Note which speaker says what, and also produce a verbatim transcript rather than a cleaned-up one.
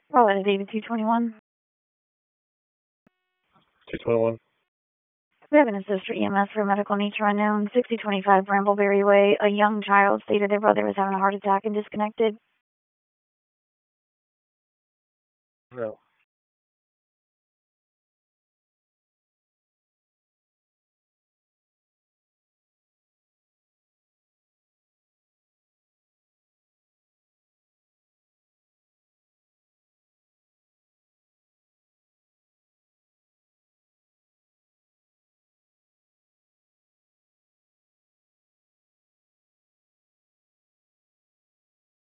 Speaker 1: Oh, it is David two twenty-one.
Speaker 2: two twenty-one.
Speaker 1: We have an assist for E M S for medical nature unknown, sixty twenty-five Brambleberry Way. A young child stated their brother was having a heart attack and disconnected.
Speaker 2: No.